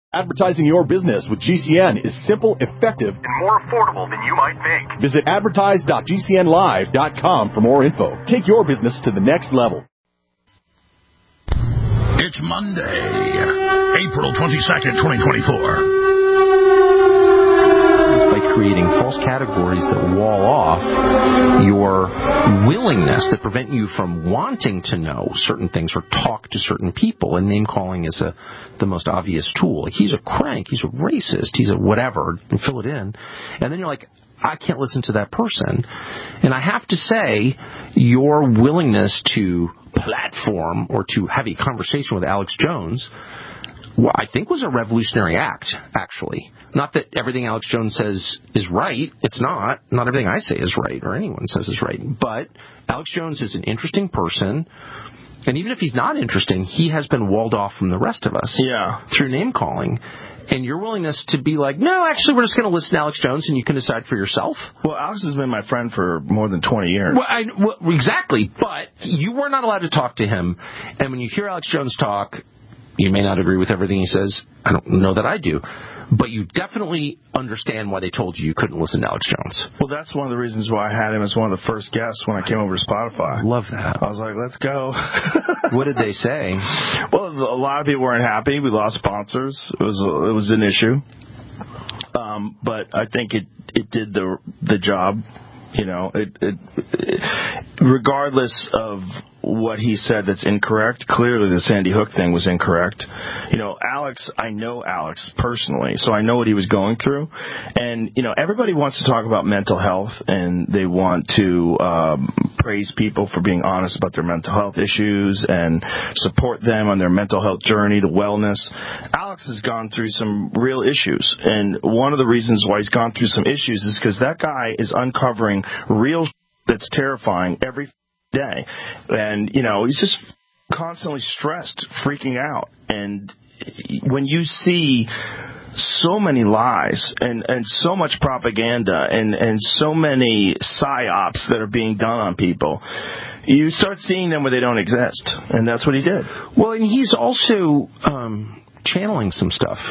Advertising your business with GCN is simple, effective, and more affordable than you might think. Visit advertise.gcnlive.com for more info. Take your business to the next level. It's Monday, April 22nd, 2024. By creating false categories that wall off your willingness, that prevent you from wanting to know certain things or talk to certain people. And name calling is the most obvious tool. Like, he's a crank, he's a racist, he's a whatever, and fill it in. And then you're like, I can't listen to that person. And I have to say, your willingness to platform or to have a conversation with Alex Jones, well, I think was a revolutionary act, actually. Not that everything Alex Jones says is right. It's not. Not everything I say is right or anyone says is right. But Alex Jones is an interesting person. And even if he's not interesting, he has been walled off from the rest of us through name-calling. And your willingness to be like, no, actually, we're just going to listen to Alex Jones and you can decide for yourself. Well, Alex has been my friend for more than 20 years. Well, exactly. But you were not allowed to talk to him. And when you hear Alex Jones talk, you may not agree with everything he says. I don't know that I do. But you definitely understand why they told you couldn't listen to Alex Jones. Well, that's one of the reasons why I had him as one of the first guests when I came over to Spotify. Love that. I was like, let's go. What did they say? Well, a lot of people weren't happy. We lost sponsors. It was an issue. But I think it did the job. You know, regardless of what he said that's incorrect, clearly the Sandy Hook thing was incorrect. You know, Alex, I know Alex personally, so I know what he was going through. And, you know, everybody wants to talk about mental health, and they want to praise people for being honest about their mental health issues and support them on their mental health journey to wellness. Alex has gone through some real issues, and one of the reasons why he's gone through some issues is because that guy is uncovering real that's terrifying every day. And, you know, he's just constantly stressed, freaking out. And when you see so many lies and so much propaganda and so many psyops that are being done on people, you start seeing them where they don't exist. And that's what he did. Well, and he's also channeling some stuff.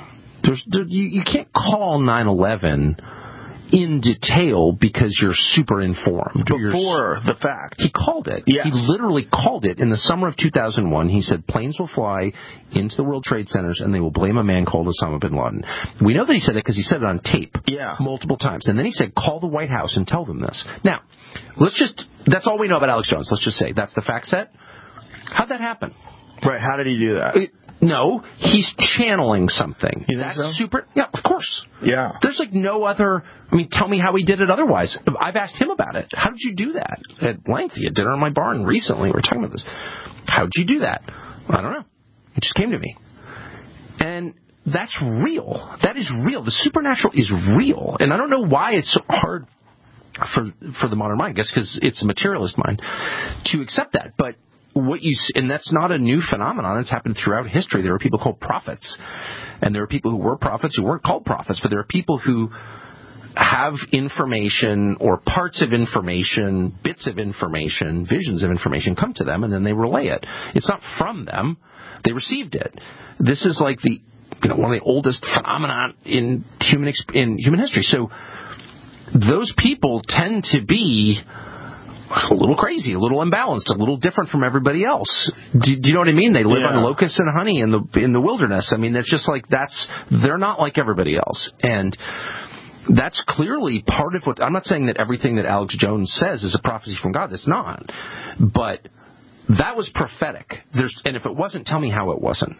You can't call 9/11 in detail because you're super informed. Before the fact. He called it. Yes. He literally called it. In the summer of 2001, he said planes will fly into the World Trade Centers and they will blame a man called Osama bin Laden. We know that he said it because he said it on tape multiple times. And then he said, call the White House and tell them this. Now, that's all we know about Alex Jones. Let's just say that's the fact set. How'd that happen? Right, how did he do that? No, he's channeling something. You think so? Super. Yeah, of course. Yeah. There's like no other. I mean, tell me how he did it otherwise. I've asked him about it. How did you do that? At length, he had dinner in my barn recently. We were talking about this. How'd you do that? I don't know. It just came to me. And that's real. That is real. The supernatural is real. And I don't know why it's so hard for the modern mind. I guess because it's a materialist mind to accept that. But and that's not a new phenomenon. It's happened throughout history. There were people called prophets, and there are people who were prophets who weren't called prophets, but there are people who have information or parts of information, bits of information, visions of information come to them, and then they relay it. It's not from them. They received it. This is like one of the oldest phenomena in human history. So those people tend to be a little crazy, a little imbalanced, a little different from everybody else. Do you know what I mean? They live on locusts and honey in the wilderness. I mean, it's just like they're not like everybody else. And that's clearly part of what, I'm not saying that everything that Alex Jones says is a prophecy from God. It's not. But that was prophetic. And if it wasn't, tell me how it wasn't.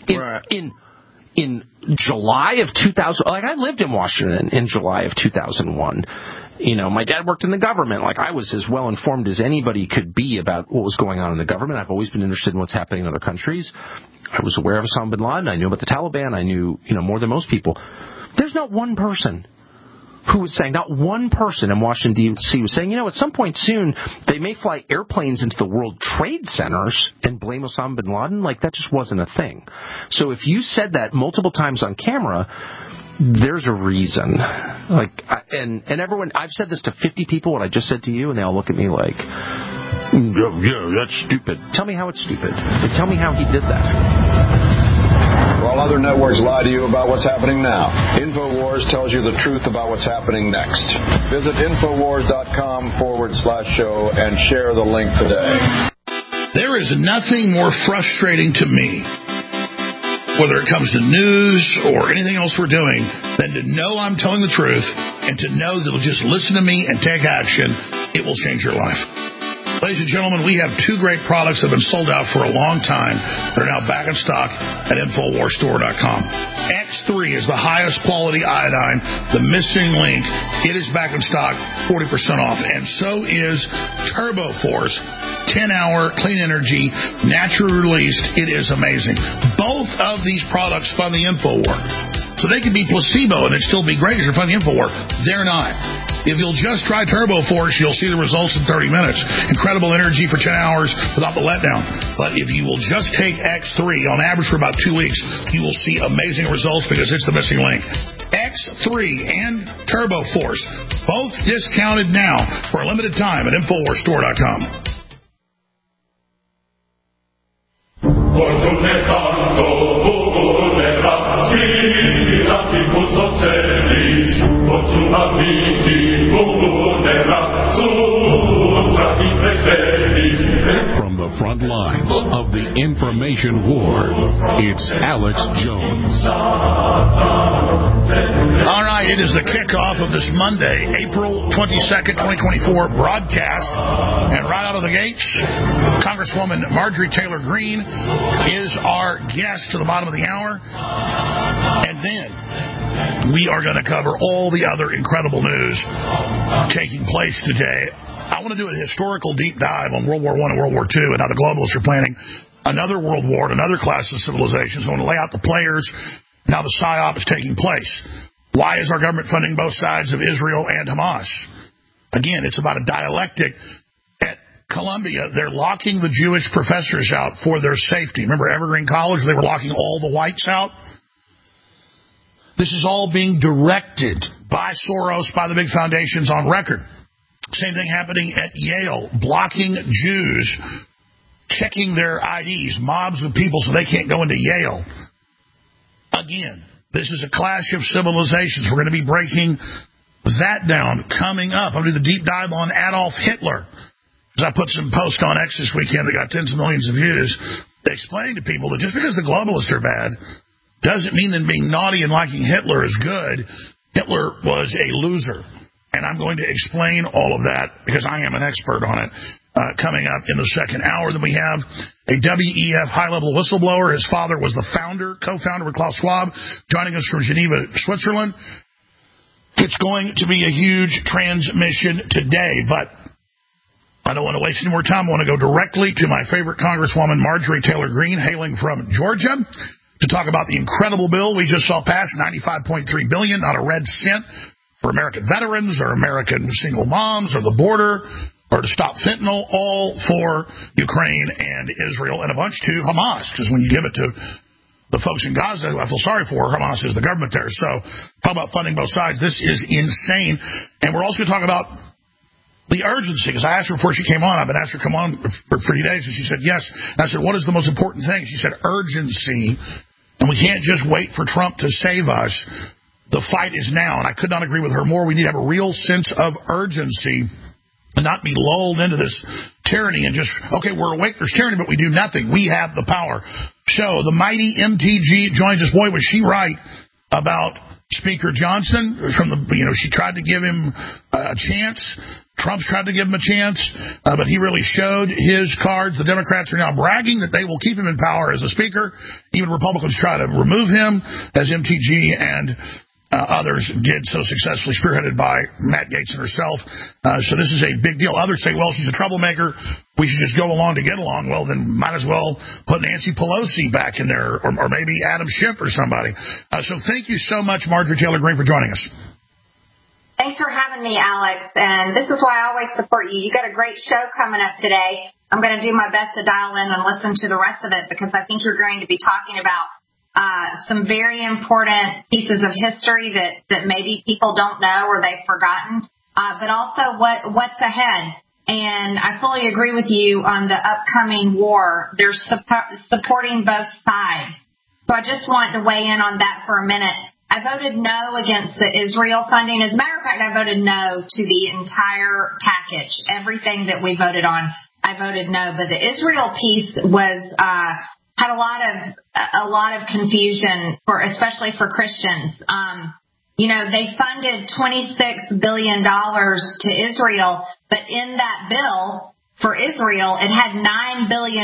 In July of 2000, like I lived in Washington in July of 2001. You know, my dad worked in the government. Like, I was as well informed as anybody could be about what was going on in the government. I've always been interested in what's happening in other countries. I was aware of Osama bin Laden. I knew about the Taliban. I knew, more than most people. There's not one person who was saying, not one person in Washington, D.C. was saying, at some point soon, they may fly airplanes into the World Trade Centers and blame Osama bin Laden. Like, that just wasn't a thing. So if you said that multiple times on camera, there's a reason. And everyone, I've said this to 50 people, what I just said to you, and they all look at me like, yeah, that's stupid. Tell me how it's stupid. And tell me how he did that. while other networks lie to you about what's happening now. InfoWars tells you the truth about what's happening next. Visit Infowars.com/show and share the link today. There is nothing more frustrating to me, whether it comes to news or anything else we're doing, than to know I'm telling the truth and to know that you'll just listen to me and take action. It will change your life. Ladies and gentlemen, we have two great products that have been sold out for a long time. They're now back in stock at InfoWarsStore.com. X3 is the highest quality iodine, the missing link. It is back in stock, 40% off. And so is TurboForce, 10-hour clean energy, naturally released. It is amazing. Both of these products fund the InfoWar. So they can be placebo and it'd still be great as you're funding the InfoWar. They're not. If you'll just try TurboForce, you'll see the results in 30 minutes. Incredible energy for 10 hours without the letdown. But if you will just take X3 on average for about 2 weeks, you will see amazing results because it's the missing link. X3 and TurboForce, both discounted now for a limited time at InfoWarsStore.com. From the front lines of the information war, it's Alex Jones. All right, it is the kickoff of this Monday, April 22nd, 2024 broadcast. And right out of the gates, Congresswoman Marjorie Taylor Greene is our guest to the bottom of the hour. And then we are going to cover all the other incredible news taking place today. I want to do a historical deep dive on World War I and World War II and how the globalists are planning another world war and another class of civilizations. I want to lay out the players and how the PSYOP is taking place. Why is our government funding both sides of Israel and Hamas? Again, it's about a dialectic. At Columbia, they're locking the Jewish professors out for their safety. Remember Evergreen College? They were locking all the whites out. This is all being directed by Soros, by the big foundations on record. Same thing happening at Yale, blocking Jews, checking their IDs, mobs of people so they can't go into Yale. Again, this is a clash of civilizations. We're going to be breaking that down coming up. I'm going to do the deep dive on Adolf Hitler. Because I put some posts on X this weekend that got tens of millions of views, explaining to people that just because the globalists are bad doesn't mean that being naughty and liking Hitler is good. Hitler was a loser. And I'm going to explain all of that because I am an expert on it coming up in the second hour. Then we have a WEF high-level whistleblower. His father was the co-founder with Klaus Schwab, joining us from Geneva, Switzerland. It's going to be a huge transmission today, but I don't want to waste any more time. I want to go directly to my favorite Congresswoman, Marjorie Taylor Greene, hailing from Georgia, to talk about the incredible bill we just saw pass, $95.3 billion, not a red cent, for American veterans or American single moms or the border or to stop fentanyl, all for Ukraine and Israel and a bunch to Hamas, because when you give it to the folks in Gaza, who I feel sorry for, Hamas is the government there. So talk about funding both sides. This is insane. And we're also going to talk about the urgency, because I asked her before she came on. I've been asked her to come on for 3 days, and she said yes. And I said, what is the most important thing? She said urgency, and we can't just wait for Trump to save us. The fight is now, and I could not agree with her more. We need to have a real sense of urgency and not be lulled into this tyranny and just, okay, we're awake, there's tyranny, but we do nothing. We have the power. So the mighty MTG joins us. Boy, was she right about Speaker Johnson. She tried to give him a chance. Trump's tried to give him a chance, but he really showed his cards. The Democrats are now bragging that they will keep him in power as a speaker. Even Republicans try to remove him, as MTG and others did so successfully, spearheaded by Matt Gaetz and herself. So this is a big deal. Others say, well, she's a troublemaker. We should just go along to get along. Well, then might as well put Nancy Pelosi back in there, or maybe Adam Schiff or somebody. So thank you so much, Marjorie Taylor Greene, for joining us. Thanks for having me, Alex. And this is why I always support you. You got a great show coming up today. I'm going to do my best to dial in and listen to the rest of it, because I think you're going to be talking about some very important pieces of history that maybe people don't know or they've forgotten, but also what's ahead. And I fully agree with you on the upcoming war. They're supporting both sides. So I just want to weigh in on that for a minute. I voted no against the Israel funding. As a matter of fact, I voted no to the entire package. Everything that we voted on, I voted no. But the Israel piece was had a lot of confusion especially for Christians. They funded $26 billion to Israel, but in that bill for Israel, it had $9 billion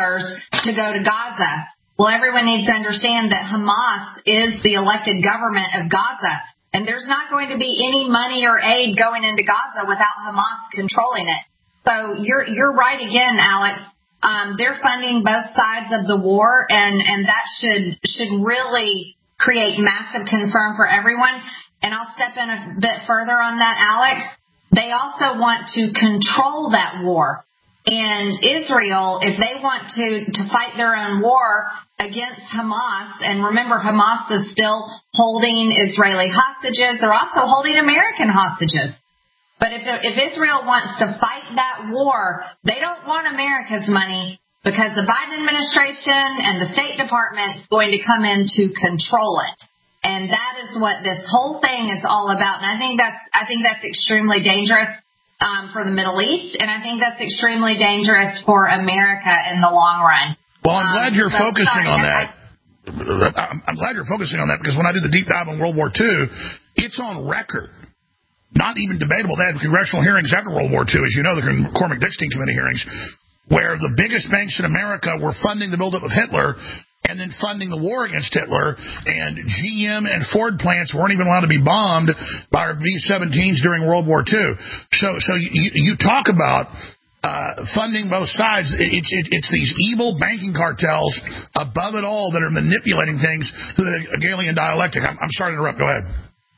to go to Gaza. Well, everyone needs to understand that Hamas is the elected government of Gaza, and there's not going to be any money or aid going into Gaza without Hamas controlling it. So you're right again, Alex. They're funding both sides of the war, and that should really create massive concern for everyone. And I'll step in a bit further on that, Alex. They also want to control that war. And Israel, if they want to fight their own war against Hamas, and remember, Hamas is still holding Israeli hostages. They're also holding American hostages. But if Israel wants to fight that war, they don't want America's money, because the Biden administration and the State Department is going to come in to control it. And that is what this whole thing is all about. And I think that's extremely dangerous for the Middle East, and I think that's extremely dangerous for America in the long run. Well, I'm glad you're focusing on that. I'm glad you're focusing on that, because when I did the deep dive on World War II, it's on record. Not even debatable. They had congressional hearings after World War II, as you know, the Cormac-Dickstein Committee hearings, where the biggest banks in America were funding the buildup of Hitler and then funding the war against Hitler, and GM and Ford plants weren't even allowed to be bombed by our B-17s during World War II. So you talk about funding both sides. It's these evil banking cartels above it all that are manipulating things through the Hegelian dialectic. I'm sorry to interrupt. Go ahead.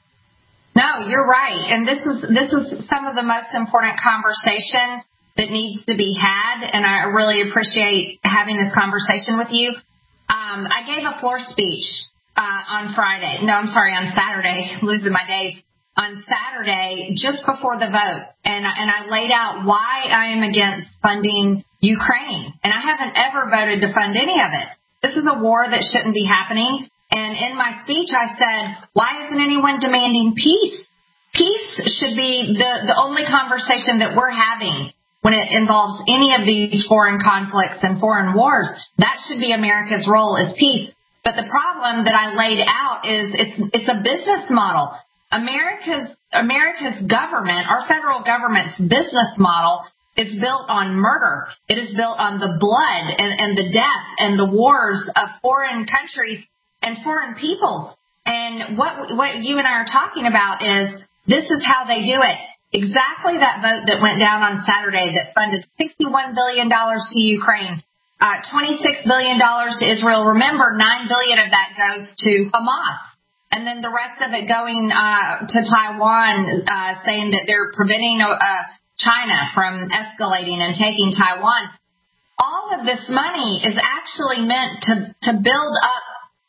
No, you're right. And this is some of the most important conversation that needs to be had, and I really appreciate having this conversation with you. I gave a floor speech on Saturday, losing my days, on Saturday just before the vote, and I laid out why I am against funding Ukraine, and I haven't ever voted to fund any of it. This is a war that shouldn't be happening, and in my speech I said, why isn't anyone demanding peace? Peace should be the only conversation that we're having when it involves any of these foreign conflicts and foreign wars. That should be America's role, is peace. But the problem that I laid out is it's a business model. America's government, our federal government's business model, is built on murder. It is built on the blood and the death and the wars of foreign countries and foreign peoples. And what you and I are talking about is this is how they do it. Exactly that vote that went down on Saturday that funded $61 billion to Ukraine, $26 billion to Israel. Remember, $9 billion of that goes to Hamas. And then the rest of it going to Taiwan, saying that they're preventing China from escalating and taking Taiwan. All of this money is actually meant to build up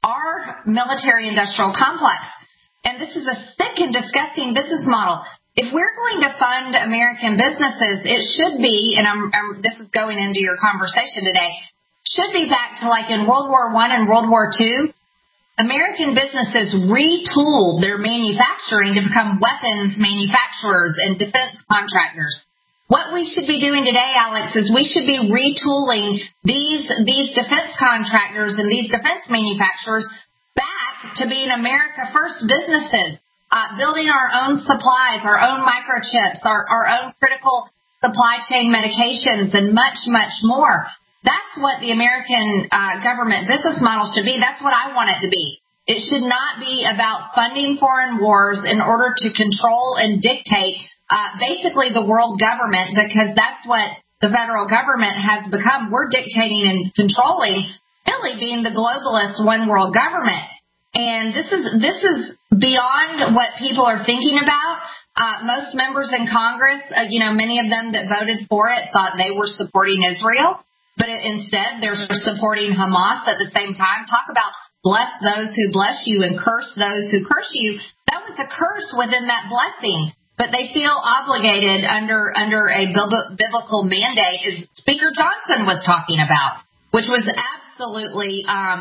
our military-industrial complex. And this is a sick and disgusting business model. If we're going to fund American businesses, it should be, and this is going into your conversation today, should be back to like in World War I and World War II. American businesses retooled their manufacturing to become weapons manufacturers and defense contractors. What we should be doing today, Alex, is we should be retooling these defense contractors and these defense manufacturers back to being America First businesses. Building our own supplies, our own microchips, our own critical supply chain medications, and much, much more. That's what the American government business model should be. That's what I want it to be. It should not be about funding foreign wars in order to control and dictate basically the world government, because that's what the federal government has become. We're dictating and controlling, really being the globalist one world government. And this is beyond what people are thinking about. Most members in Congress, many of them that voted for it thought they were supporting Israel, but instead they're supporting Hamas at the same time. Talk about bless those who bless you and curse those who curse you. That was a curse within that blessing, but they feel obligated under a biblical mandate, as Speaker Johnson was talking about, which was absolutely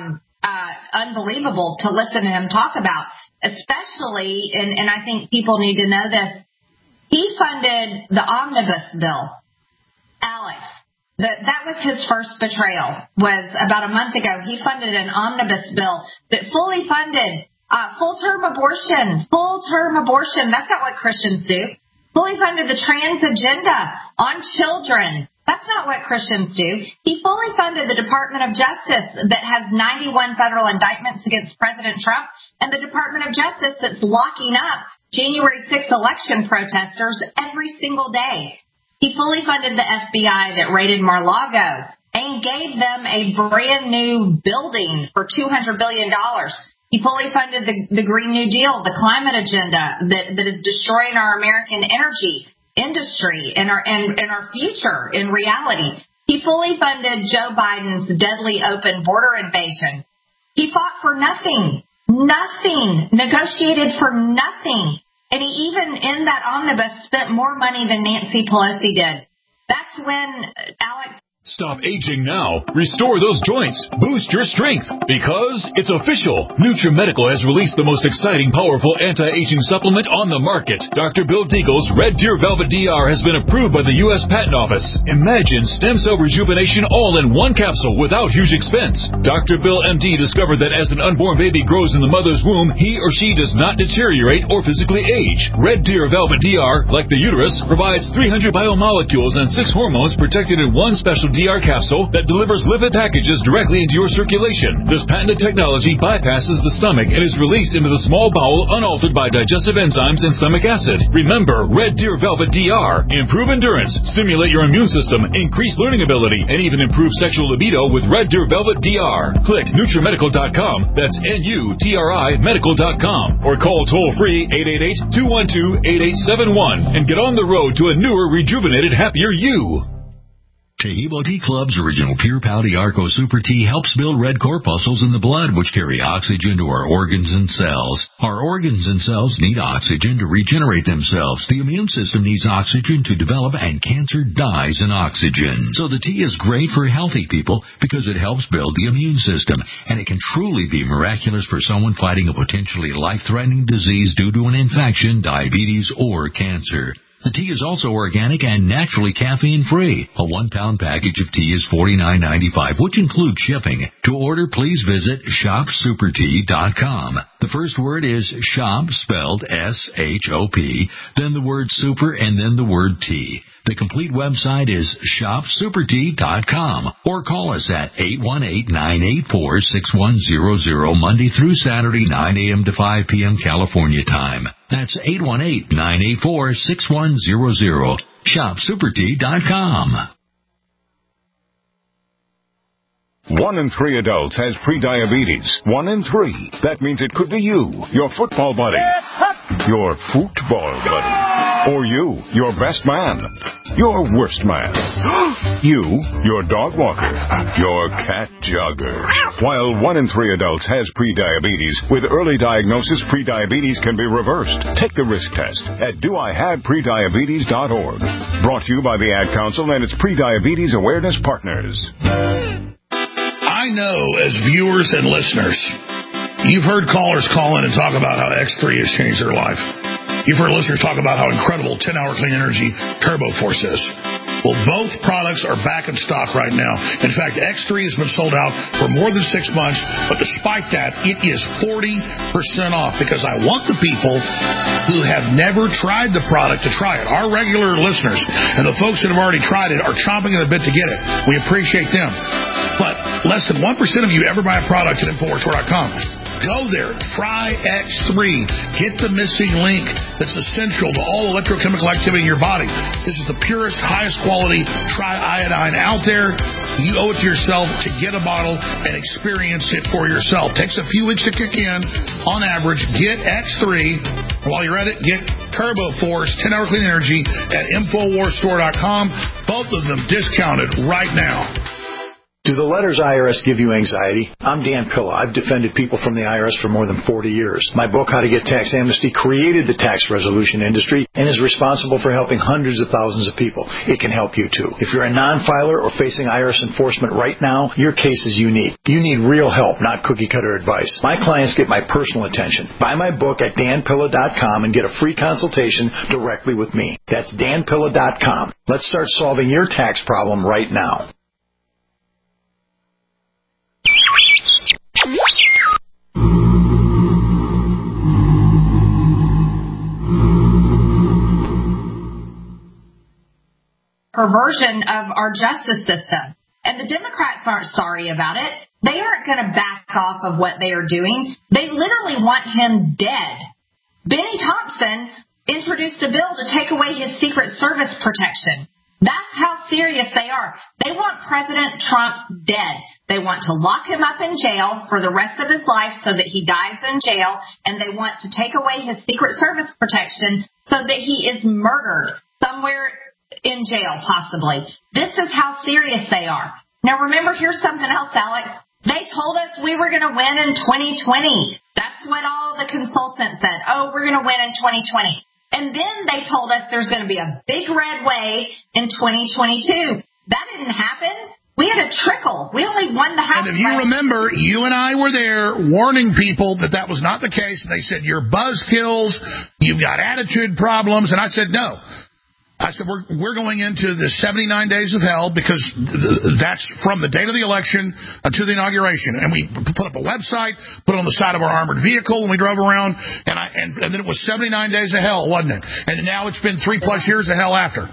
unbelievable to listen to him talk about, especially, and I think people need to know this, he funded the omnibus bill. Alex, that was his first betrayal, was about a month ago. He funded an omnibus bill that fully funded full-term abortion. Full-term abortion. That's not what Christians do. Fully funded the trans agenda on children. That's not what Christians do. He fully funded the Department of Justice that has 91 federal indictments against President Trump, and the Department of Justice that's locking up January 6th election protesters every single day. He fully funded the FBI that raided Mar-a-Lago and gave them a brand new building for $200 billion. He fully funded the Green New Deal, the climate agenda that is destroying our American energy industry and our future in reality. He fully funded Joe Biden's deadly open border invasion. He fought for nothing, negotiated for nothing. And he even in that omnibus spent more money than Nancy Pelosi did. That's when Alex... Stop aging now. Restore those joints. Boost your strength. Because it's official. NutriMedical has released the most exciting, powerful anti-aging supplement on the market. Dr. Bill Deagle's Red Deer Velvet DR has been approved by the U.S. Patent Office. Imagine stem cell rejuvenation all in one capsule without huge expense. Dr. Bill MD discovered that as an unborn baby grows in the mother's womb, he or she does not deteriorate or physically age. Red Deer Velvet DR, like the uterus, provides 300 biomolecules and 6 hormones protected in one special DR capsule that delivers lipid packages directly into your circulation. This patented technology bypasses the stomach and is released into the small bowel unaltered by digestive enzymes and stomach acid. Remember, Red Deer Velvet DR. Improve endurance, stimulate your immune system, increase learning ability, and even improve sexual libido with Red Deer Velvet DR. Click NutriMedical.com, that's NUTRI medical.com, or call toll-free 888-212-8871 and get on the road to a newer, rejuvenated, happier you. Taheebo Tea Club's original Pure Pau Arco Super Tea helps build red corpuscles in the blood, which carry oxygen to our organs and cells. Our organs and cells need oxygen to regenerate themselves. The immune system needs oxygen to develop, and cancer dies in oxygen. So the tea is great for healthy people because it helps build the immune system, and it can truly be miraculous for someone fighting a potentially life-threatening disease due to an infection, diabetes, or cancer. The tea is also organic and naturally caffeine-free. A 1-pound package of tea is $49.95, which includes shipping. To order, please visit shopsupertea.com. The first word is shop, spelled S-H-O-P, then the word super, and then the word tea. The complete website is shopsupertea.com, or call us at 818-984-6100 Monday through Saturday, 9 a.m. to 5 p.m. California time. That's 818-984-6100. shopsupertea.com. 1 in 3 adults has prediabetes. 1 in 3. That means it could be you, your football buddy, your football buddy, or you, your best man, your worst man, you, your dog walker, your cat jogger. While 1 in 3 adults has prediabetes, with early diagnosis, prediabetes can be reversed. Take the risk test at doihaveprediabetes.org. Brought to you by the Ad Council and its Prediabetes Awareness Partners. I know as viewers and listeners, you've heard callers call in and talk about how X3 has changed their life. You've heard listeners talk about how incredible 10-hour clean energy Turbo Force is. Well, both products are back in stock right now. In fact, X3 has been sold out for more than 6 months, but despite that, it is 40% off because I want the people who have never tried the product to try it. Our regular listeners and the folks that have already tried it are chomping at the bit to get it. We appreciate them. But less than 1% of you ever buy a product at InfoWarsStore.com. Go there. Try X3. Get the missing link that's essential to all electrochemical activity in your body. This is the purest, highest quality triiodine out there. You owe it to yourself to get a bottle and experience it for yourself. Takes a few weeks to kick in. On average, get X3. While you're at it, get Turbo Force 10-hour clean energy at InfoWarsStore.com. Both of them discounted right now. Do Do the letters IRS give you anxiety? I'm Dan Pilla. I've defended people from the IRS for more than 40 years. My book, How to Get Tax Amnesty, created the tax resolution industry and is responsible for helping hundreds of thousands of people. It can help you too. If you're a non-filer or facing IRS enforcement right now, your case is unique. You need real help, not cookie-cutter advice. My clients get my personal attention. Buy my book at danpilla.com and get a free consultation directly with me. That's danpilla.com. Let's start solving your tax problem right now. Perversion of our justice system. And the Democrats aren't sorry about it. They aren't going to back off of what they are doing. They literally want him dead. Benny Thompson introduced a bill to take away his Secret Service protection. That's how serious they are. They want President Trump dead. They want to lock him up in jail for the rest of his life so that he dies in jail, and they want to take away his Secret Service protection so that he is murdered somewhere in jail, possibly. This is how serious they are. Now, remember, here's something else, Alex. They told us we were going to win in 2020. That's what all the consultants said. Oh, we're going to win in 2020. And then they told us there's going to be a big red wave in 2022. That didn't happen. We had a trickle. We only won the House. And if you remember, you and I were there warning people that that was not the case. And they said, you're buzzkills, you've got attitude problems. And I said, no. I said, we're going into the 79 days of hell because that's from the date of the election to the inauguration. And we put up a website, put it on the side of our armored vehicle when we drove around, and then it was 79 days of hell, wasn't it? And now it's been 3+ years of hell after.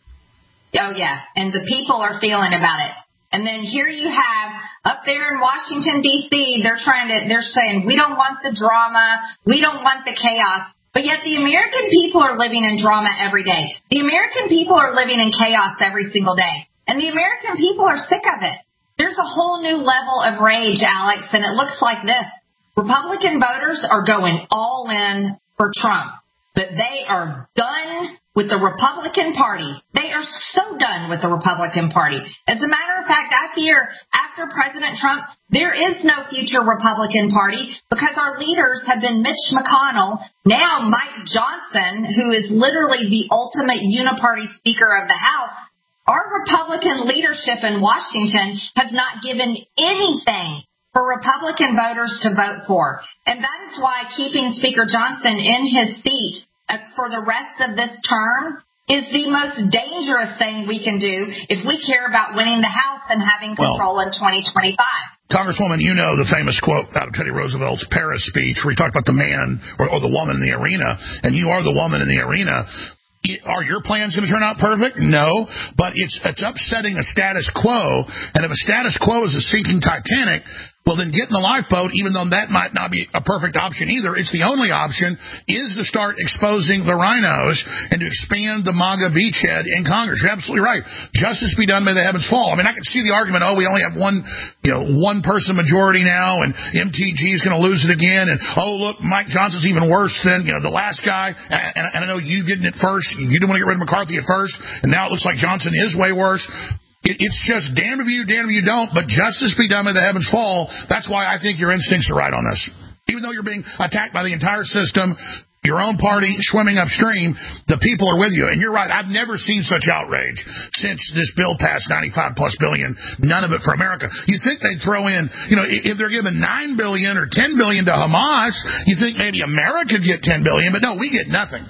Oh, yeah. And the people are feeling about it. And then here you have up there in Washington, D.C., they're saying, we don't want the drama, we don't want the chaos. But yet the American people are living in drama every day. The American people are living in chaos every single day. And the American people are sick of it. There's a whole new level of rage, Alex, and it looks like this. Republican voters are going all in for Trump. But they are done with the Republican Party. They are so done with the Republican Party. As a matter of fact, I fear after President Trump, there is no future Republican Party because our leaders have been Mitch McConnell, now Mike Johnson, who is literally the ultimate uniparty Speaker of the House. Our Republican leadership in Washington has not given anything for Republican voters to vote for. And that is why keeping Speaker Johnson in his seat for the rest of this term is the most dangerous thing we can do if we care about winning the House and having control in 2025. Congresswoman, you know the famous quote out of Teddy Roosevelt's Paris speech where he talked about the man or the woman in the arena, and you are the woman in the arena. Are your plans going to turn out perfect? No, but it's upsetting a status quo, and if a status quo is a sinking Titanic, well, then get in the lifeboat, even though that might not be a perfect option either. It's the only option is to start exposing the rhinos and to expand the MAGA beachhead in Congress. You're absolutely right. Justice be done, may the heavens fall. I mean, I can see the argument, we only have one person majority now, and MTG is going to lose it again, and, look, Mike Johnson's even worse than, the last guy, and I know you didn't at first. You didn't want to get rid of McCarthy at first, and now it looks like Johnson is way worse. It's just damn if you don't, but justice be done, may the heavens fall. That's why I think your instincts are right on this. Even though you're being attacked by the entire system, your own party swimming upstream, the people are with you. And you're right, I've never seen such outrage since this bill passed, $95+ billion, none of it for America. You think they'd throw in, if they're giving $9 billion or $10 billion to Hamas, you think maybe America could get $10 billion, but no, we get nothing.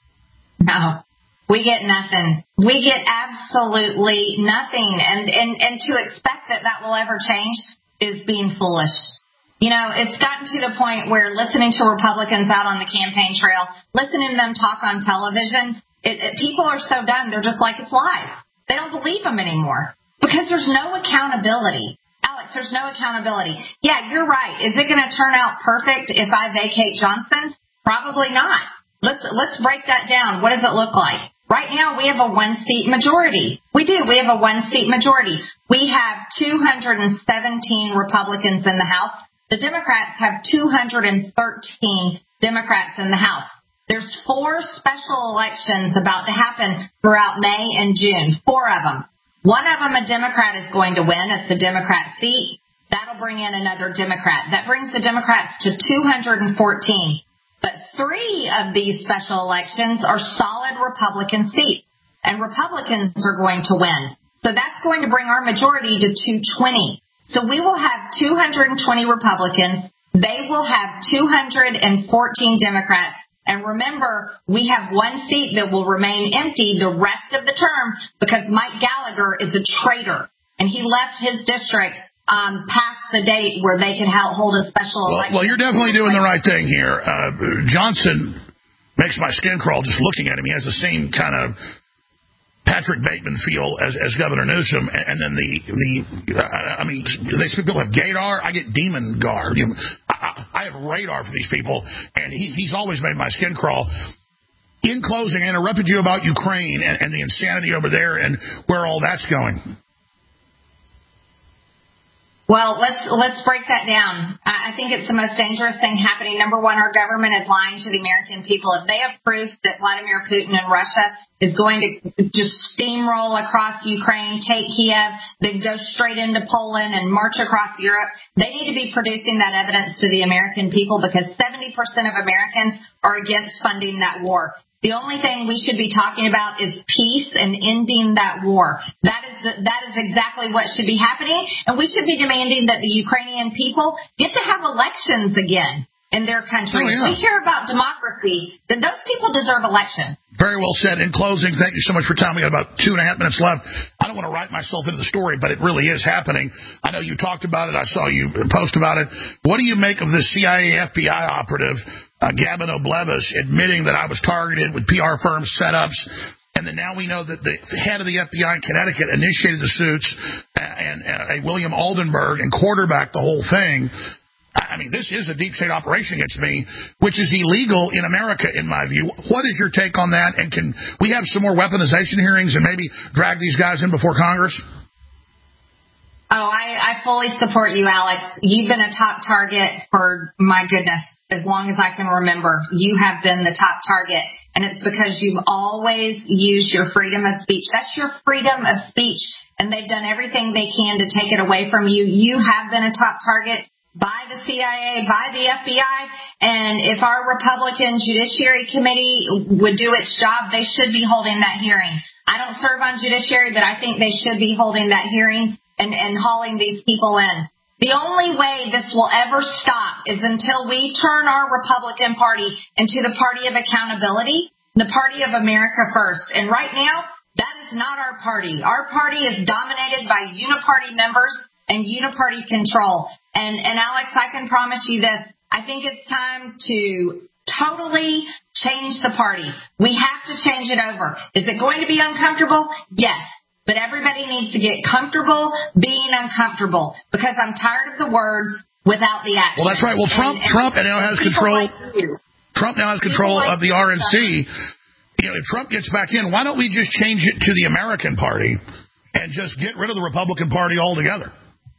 No. We get nothing. We get absolutely nothing. And to expect that will ever change is being foolish. It's gotten to the point where listening to Republicans out on the campaign trail, listening to them talk on television, people are so done. They're just like, it's live. They don't believe them anymore because there's no accountability. Alex, there's no accountability. Yeah, you're right. Is it going to turn out perfect if I vacate Johnson? Probably not. Let's break that down. What does it look like? Right now, we have a 1-seat majority. We do. We have a 1-seat majority. We have 217 Republicans in the House. The Democrats have 213 Democrats in the House. There's 4 special elections about to happen throughout May and June, 4 of them. One of them, a Democrat, is going to win. It's a Democrat seat. That'll bring in another Democrat. That brings the Democrats to 214. But 3 of these special elections are solid Republican seats, and Republicans are going to win. So that's going to bring our majority to 220. So we will have 220 Republicans. They will have 214 Democrats. And remember, we have 1 seat that will remain empty the rest of the term because Mike Gallagher is a traitor. And he left his district past the date where they could hold a special election. Well, you're definitely doing the right thing here. Johnson makes my skin crawl just looking at him. He has the same kind of Patrick Bateman feel as Governor Newsom. And then people have Gaydar. I get Demon Guard. I have radar for these people, and he's always made my skin crawl. In closing, I interrupted you about Ukraine and the insanity over there and where all that's going. Well, let's break that down. I think it's the most dangerous thing happening. Number one, our government is lying to the American people. If they have proof that Vladimir Putin and Russia is going to just steamroll across Ukraine, take Kiev, then go straight into Poland and march across Europe, they need to be producing that evidence to the American people because 70% of Americans are against funding that war. The only thing we should be talking about is peace and ending that war. That is exactly what should be happening, and we should be demanding that the Ukrainian people get to have elections again in their country. Oh, yeah. If we care about democracy, then those people deserve elections. Very well said. In closing, thank you so much for time. We got about 2.5 minutes left. I don't want to write myself into the story, but it really is happening. I know you talked about it. I saw you post about it. What do you make of this CIA FBI operative, Gavin O'Blevis, admitting that I was targeted with PR firm setups? And then now we know that the head of the FBI in Connecticut initiated the suits, and William Aldenberg, and quarterbacked the whole thing. I mean, this is a deep state operation against me, which is illegal in America, in my view. What is your take on that? And can we have some more weaponization hearings and maybe drag these guys in before Congress? Oh, I fully support you, Alex. You've been a top target for, my goodness, as long as I can remember. You have been the top target, and it's because you've always used your freedom of speech. That's your freedom of speech, and they've done everything they can to take it away from you. You have been a top target by the CIA, by the FBI, and if our Republican Judiciary Committee would do its job, they should be holding that hearing. I don't serve on Judiciary, but I think they should be holding that hearing and hauling these people in. The only way this will ever stop is until we turn our Republican Party into the party of accountability, the party of America first. And right now, that is not our party. Our party is dominated by uniparty members and uniparty control. And Alex, I can promise you this. I think it's time to totally change the party. We have to change it over. Is it going to be uncomfortable? Yes. But everybody needs to get comfortable being uncomfortable because I'm tired of the words without the action. Well, that's right. Well, Trump now has control. Trump now has control of the RNC. You know, if Trump gets back in, why don't we just change it to the American Party and just get rid of the Republican Party altogether?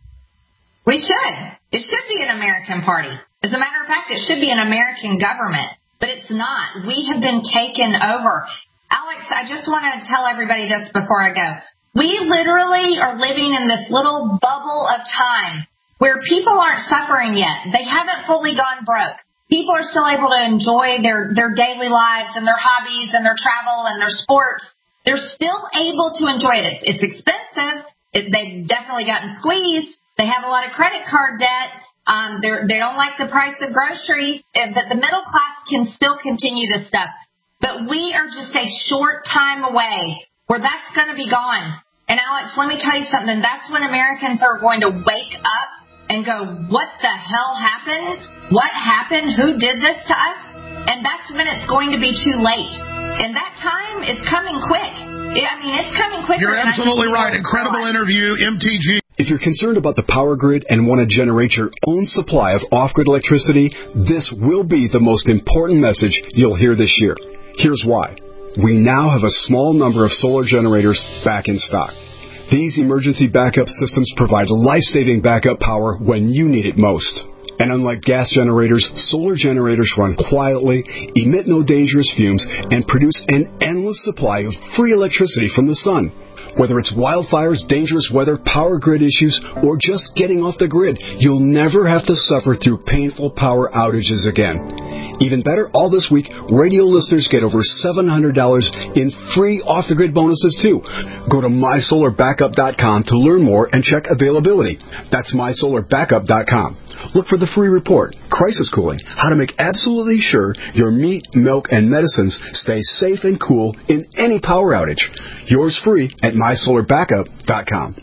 We should. It should be an American party. As a matter of fact, it should be an American government. But it's not. We have been taken over. Alex, I just want to tell everybody this before I go. We literally are living in this little bubble of time where people aren't suffering yet. They haven't fully gone broke. People are still able to enjoy their daily lives and their hobbies and their travel and their sports. They're still able to enjoy it. It's expensive. They've definitely gotten squeezed. They have a lot of credit card debt. They don't like the price of groceries, but the middle class can still continue this stuff. But we are just a short time away where that's going to be gone. And Alex, let me tell you something. That's when Americans are going to wake up and go, what the hell happened? What happened? Who did this to us? And that's when it's going to be too late. And that time is coming quick. I mean, it's coming quicker. You're absolutely right. Incredible interview, MTG. If you're concerned about the power grid and want to generate your own supply of off-grid electricity, this will be the most important message you'll hear this year. Here's why. We now have a small number of solar generators back in stock. These emergency backup systems provide life-saving backup power when you need it most. And unlike gas generators, solar generators run quietly, emit no dangerous fumes, and produce an endless supply of free electricity from the sun. Whether it's wildfires, dangerous weather, power grid issues, or just getting off the grid, you'll never have to suffer through painful power outages again. Even better, all this week, radio listeners get over $700 in free off-the-grid bonuses, too. Go to MySolarBackup.com to learn more and check availability. That's MySolarBackup.com. Look for the free report, Crisis Cooling, how to make absolutely sure your meat, milk, and medicines stay safe and cool in any power outage. Yours free at MySolarBackup.com.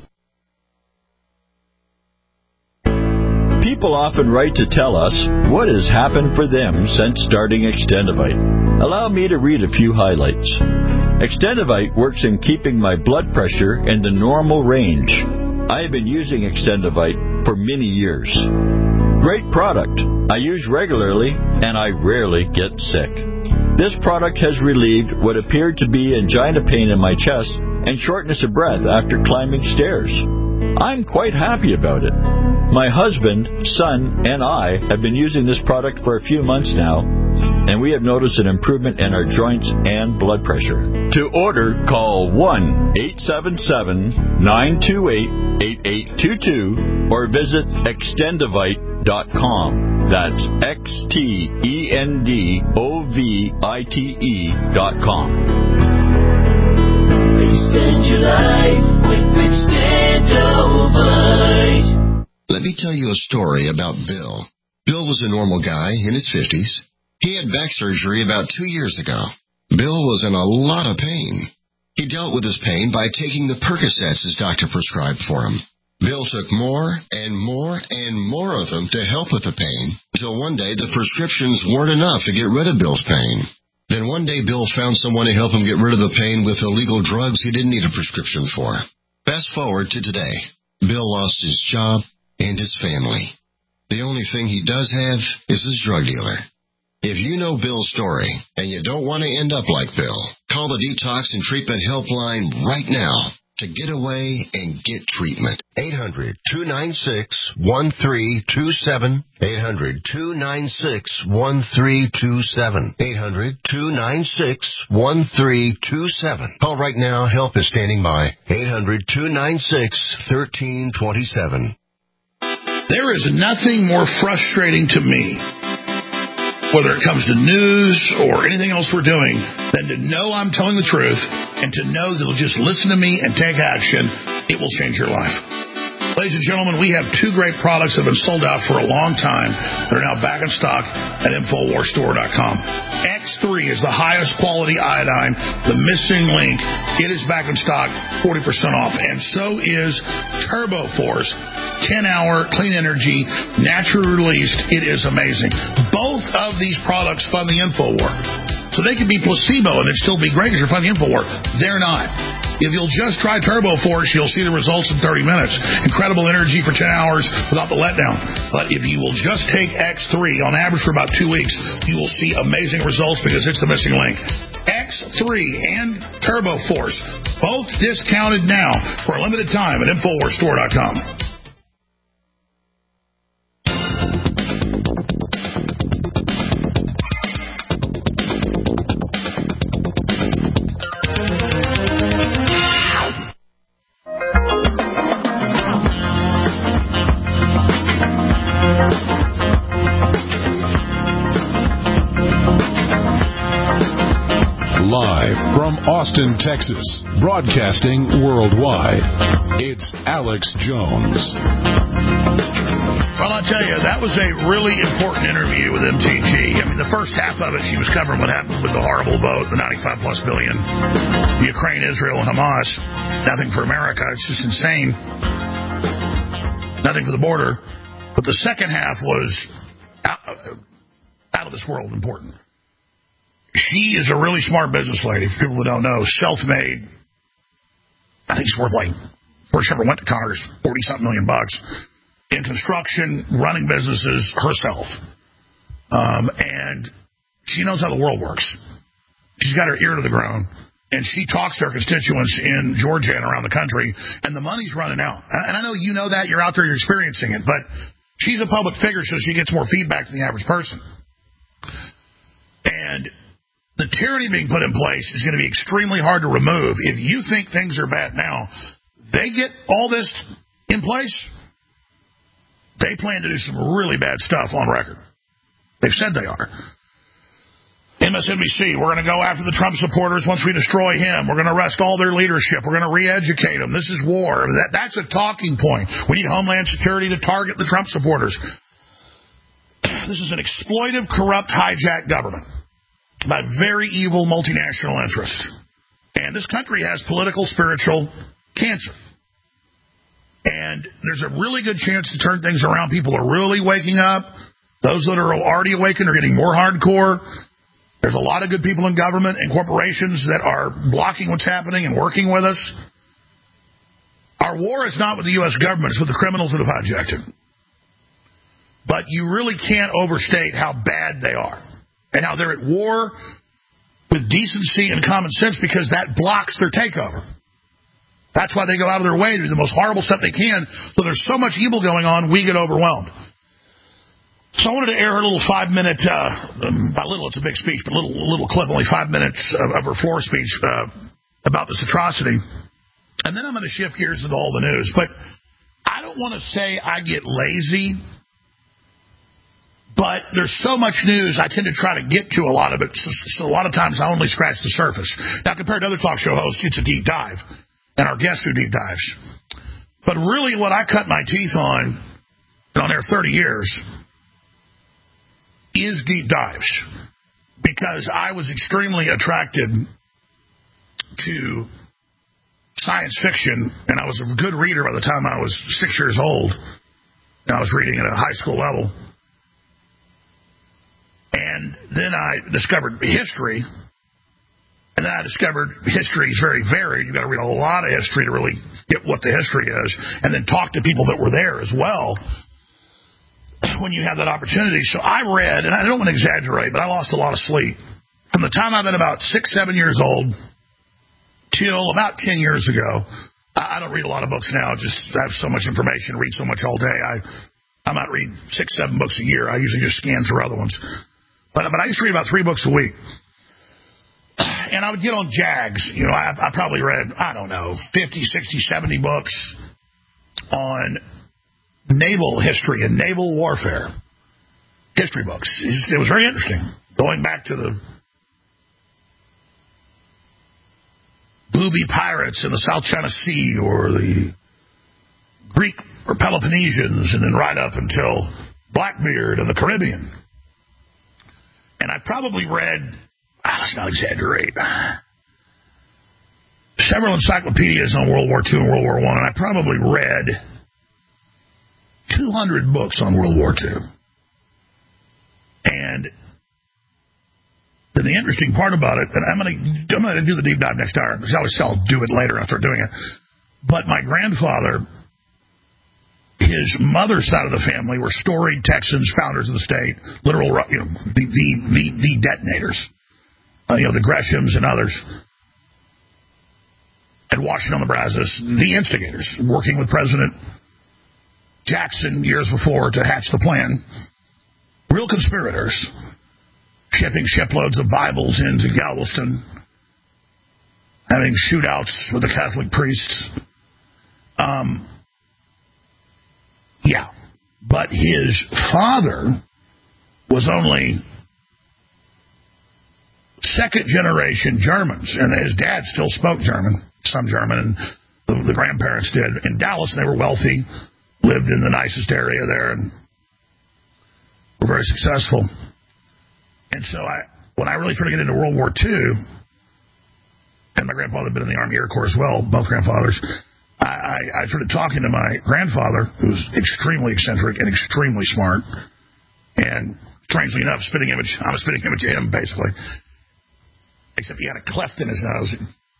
People often write to tell us what has happened for them since starting Extendivite. Allow me to read a few highlights. Extendivite works in keeping my blood pressure in the normal range. I have been using Extendivite for many years. Great product. I use regularly and I rarely get sick. This product has relieved what appeared to be angina pain in my chest and shortness of breath after climbing stairs. I'm quite happy about it. My husband, son, and I have been using this product for a few months now, and we have noticed an improvement in our joints and blood pressure. To order, call 1-877-928-8822 or visit Extendivite.com. That's Extendovite.com. Extend your life with Extendovite. Let me tell you a story about Bill. Bill was a normal guy in his 50s. He had back surgery about 2 years ago. Bill was in a lot of pain. He dealt with his pain by taking the Percocets his doctor prescribed for him. Bill took more and more and more of them to help with the pain, until one day the prescriptions weren't enough to get rid of Bill's pain. Then one day Bill found someone to help him get rid of the pain with illegal drugs he didn't need a prescription for. Fast forward to today. Bill lost his job and his family. The only thing he does have is his drug dealer. If you know Bill's story and you don't want to end up like Bill, call the Detox and Treatment Helpline right now to get away and get treatment. 800-296-1327. 800-296-1327. 800-296-1327. Call right now. Help is standing by. 800-296-1327. There is nothing more frustrating to me, whether it comes to news or anything else we're doing, than to know I'm telling the truth and to know that they'll just listen to me and take action. It will change your life. Ladies and gentlemen, we have two great products that have been sold out for a long time that are now back in stock at InfoWarsStore.com. X3 is the highest quality iodine, the missing link. It is back in stock, 40% off. And so is TurboForce, 10-hour clean energy, naturally released. It is amazing. Both of these products fund the InfoWar. So they could be placebo and it'd still be great because you're funding the InfoWar. They're not. If you'll just try TurboForce, you'll see the results in 30 minutes. Incredible energy for 10 hours without the letdown. But if you will just take X3 on average for about 2 weeks, you will see amazing results because it's the missing link. X3 and TurboForce, both discounted now for a limited time at InfoWarsStore.com. Austin, Texas, broadcasting worldwide. It's Alex Jones. Well, I'll tell you, that was a really important interview with MTG. I mean, the first half of it, she was covering what happened with the horrible vote, the 95+ billion, Ukraine, Israel, and Hamas. Nothing for America. It's just insane. Nothing for the border. But the second half was out of this world important. She is a really smart business lady, for people who don't know, self-made. I think she's worth before she ever went to Congress, $40-something million in construction, running businesses herself. And she knows how the world works. She's got her ear to the ground, and she talks to her constituents in Georgia and around the country, and the money's running out. And I know you know that. You're out there, you're experiencing it, but she's a public figure, so she gets more feedback than the average person. And the tyranny being put in place is going to be extremely hard to remove. If you think things are bad now, they get all this in place, they plan to do some really bad stuff on record. They've said they are. MSNBC, we're going to go after the Trump supporters once we destroy him. We're going to arrest all their leadership. We're going to re-educate them. This is war. That's a talking point. We need Homeland Security to target the Trump supporters. This is an exploitive, corrupt, hijacked government by very evil multinational interests. And this country has political, spiritual cancer. And there's a really good chance to turn things around. People are really waking up. Those that are already awakened are getting more hardcore. There's a lot of good people in government and corporations that are blocking what's happening and working with us. Our war is not with the U.S. government. It's with the criminals that have hijacked it. But you really can't overstate how bad they are and how they're at war with decency and common sense because that blocks their takeover. That's why they go out of their way to do the most horrible stuff they can. So there's so much evil going on, we get overwhelmed. So I wanted to air her little 5-minute, by little it's a big speech, but little clip, only 5 minutes of her floor speech about this atrocity. And then I'm going to shift gears into all the news. But I don't want to say I get lazy, but there's so much news, I tend to try to get to a lot of it. So a lot of times I only scratch the surface. Now, compared to other talk show hosts, it's a deep dive. And our guests do deep dives. But really what I cut my teeth on there 30 years, is deep dives, because I was extremely attracted to science fiction, and I was a good reader by the time I was 6 years old. I was reading at a high school level. And then I discovered history, and then I discovered history is very varied. You've got to read a lot of history to really get what the history is, and then talk to people that were there as well when you have that opportunity. So I read, and I don't want to exaggerate, but I lost a lot of sleep. From the time I've been about 6, 7 years old till about 10 years ago, I don't read a lot of books now. Just I have so much information, read so much all day. I might read 6, 7 books a year. I usually just scan through other ones. But I used to read about 3 books a week. And I would get on JAGS. I probably read, 50, 60, 70 books on naval history and naval warfare. History books. It was very interesting. Going back to the booby pirates in the South China Sea, or the Greek or Peloponnesians, and then right up until Blackbeard and the Caribbean. And I probably read, let's not exaggerate, several encyclopedias on World War II and World War I, and I probably read 200 books on World War II. And then the interesting part about it, and I'm going to do the deep dive next hour, because I always say I'll do it later after doing it. But my grandfather, his mother's side of the family were storied Texans, founders of the state, literal, the detonators, the Greshams and others, and Washington on the Brazos, the instigators, working with President Jackson years before to hatch the plan. Real conspirators, shipping shiploads of Bibles into Galveston, having shootouts with the Catholic priests. But his father was only second-generation Germans, and his dad still spoke German, some German, and the grandparents did. In Dallas, they were wealthy, lived in the nicest area there, and were very successful. And so when I really started getting into World War II, and my grandfather had been in the Army Air Corps as well, both grandfathers, I started talking to my grandfather, who was extremely eccentric and extremely smart, and strangely enough, I'm a spitting image of him, basically, except he had a cleft in his nose.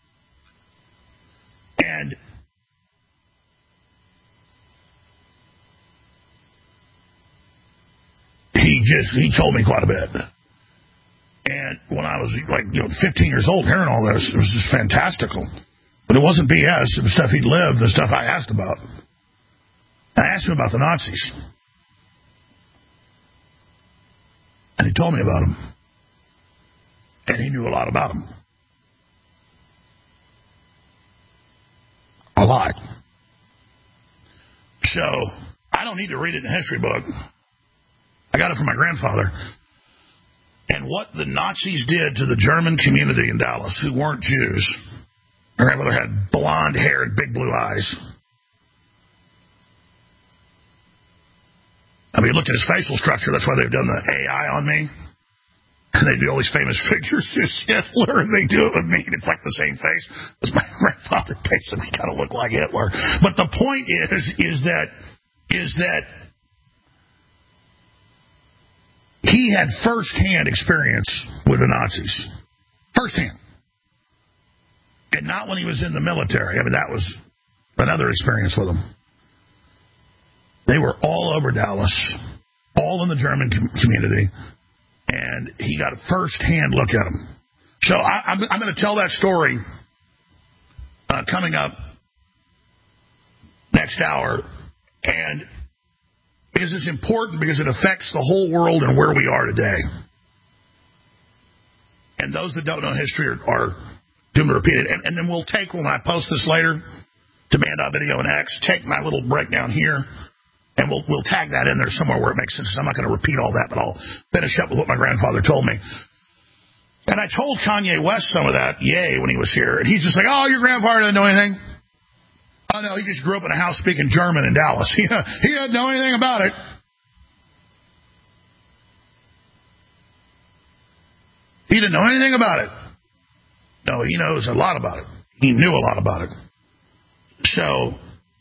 And he told me quite a bit. And when I was 15 years old, hearing all this, it was just fantastical. But it wasn't BS. It was stuff he'd lived, the stuff I asked about. I asked him about the Nazis. And he told me about them. And he knew a lot about them. A lot. So, I don't need to read it in a history book. I got it from my grandfather. And what the Nazis did to the German community in Dallas, who weren't Jews. My grandfather had blonde hair and big blue eyes. I mean, look at his facial structure. That's why they've done the AI on me. And they do all these famous figures as Hitler, and they do it with me, and it's like the same face. Because my grandfather basically kind of looked like Hitler. But the point is that he had first-hand experience with the Nazis. First-hand. And not when he was in the military. I mean, that was another experience with them. They were all over Dallas, all in the German community, and he got a first-hand look at them. So I'm going to tell that story coming up next hour, and because it's important because it affects the whole world and where we are today. And those that don't know history are doomed to repeat it. And then we'll take, when I post this later to Man.Video and X, take my little breakdown here, and we'll tag that in there somewhere where it makes sense. I'm not going to repeat all that, but I'll finish up with what my grandfather told me. And I told Kanye West some of that, when he was here. And he's just like, oh, your grandfather didn't know anything. Oh, no, he just grew up in a house speaking German in Dallas. He didn't know anything about it. He didn't know anything about it. No, he knows a lot about it. He knew a lot about it. So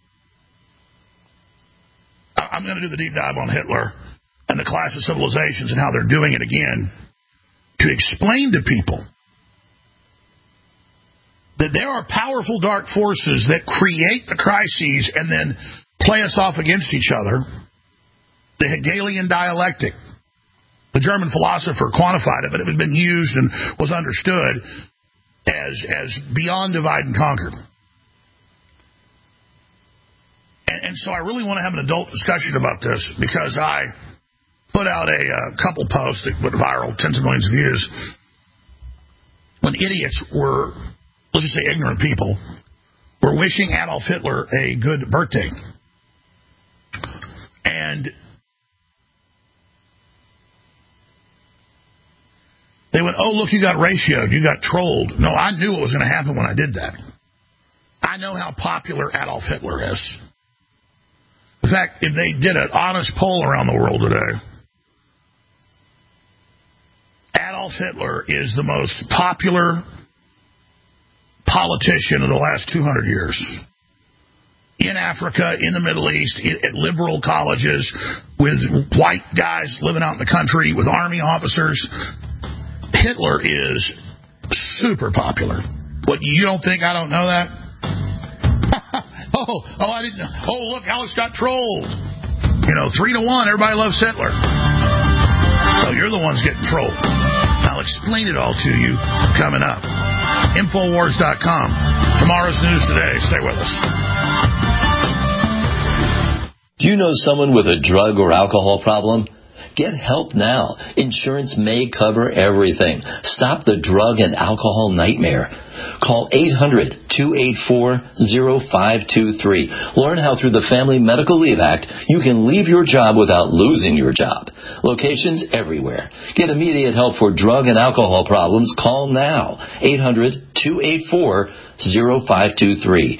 I'm going to do the deep dive on Hitler and the clash of civilizations and how they're doing it again to explain to people that there are powerful dark forces that create the crises and then play us off against each other. The Hegelian dialectic. The German philosopher quantified it, but it had been used and was understood as beyond divide and conquer. And so I really want to have an adult discussion about this because I put out a couple posts that went viral, tens of millions of views, when idiots were, let's just say ignorant people, were wishing Adolf Hitler a good birthday. And they went, oh, look, you got ratioed, you got trolled. No, I knew what was going to happen when I did that. I know how popular Adolf Hitler is. In fact, if they did an honest poll around the world today, Adolf Hitler is the most popular politician of the last 200 years. In Africa, in the Middle East, at liberal colleges, with white guys living out in the country, with army officers. Hitler is super popular. What, you don't think I don't know that? I didn't know. Oh, look, Alex got trolled. 3-1, everybody loves Hitler. Oh, you're the ones getting trolled. I'll explain it all to you coming up. Infowars.com. Tomorrow's news today. Stay with us. Do you know someone with a drug or alcohol problem? Get help now. Insurance may cover everything. Stop the drug and alcohol nightmare. Call 800-284-0523. Learn how through the Family Medical Leave Act you can leave your job without losing your job. Locations everywhere. Get immediate help for drug and alcohol problems. Call now. 800-284-0523.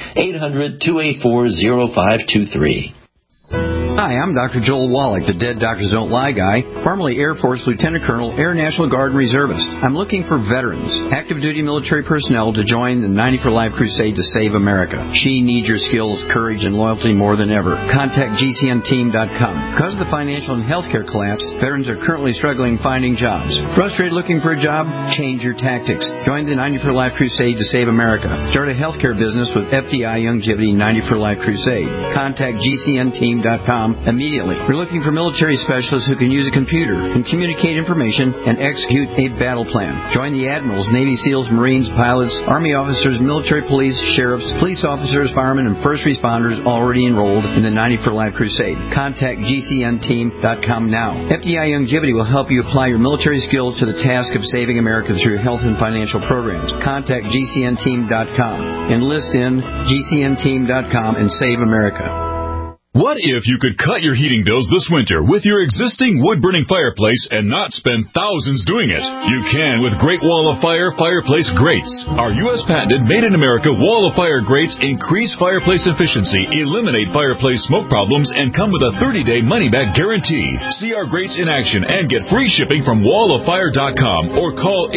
800-284-0523. Hi, I'm Dr. Joel Wallach, the Dead Doctors Don't Lie guy, formerly Air Force Lieutenant Colonel, Air National Guard and Reservist. I'm looking for veterans, active duty military personnel to join the 90 for Life crusade to save America. She needs your skills, courage, and loyalty more than ever. Contact GCNteam.com. Because of the financial and healthcare collapse, veterans are currently struggling finding jobs. Frustrated looking for a job? Change your tactics. Join the 90 for Life crusade to save America. Start a healthcare business with FDI Longevity 90 for Life crusade. Contact GCNteam.com militaryinfo.com immediately. We're looking for military specialists who can use a computer and communicate information and execute a battle plan. Join the admirals, Navy SEALs, Marines, pilots, Army officers, military police, sheriffs, police officers, firemen, and first responders already enrolled in the 90 for Life Crusade. Contact GCNteam.com now. FDI Longevity will help you apply your military skills to the task of saving America through health and financial programs. Contact GCNteam.com. Enlist in GCNteam.com and save America. What if you could cut your heating bills this winter with your existing wood-burning fireplace and not spend thousands doing it? You can with Great Wall of Fire fireplace grates. Our U.S. patented made-in-America Wall of Fire grates increase fireplace efficiency, eliminate fireplace smoke problems, and come with a 30-day money-back guarantee. See our grates in action and get free shipping from walloffire.com or call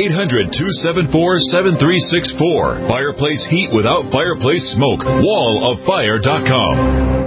800-274-7364. Fireplace heat without fireplace smoke. walloffire.com.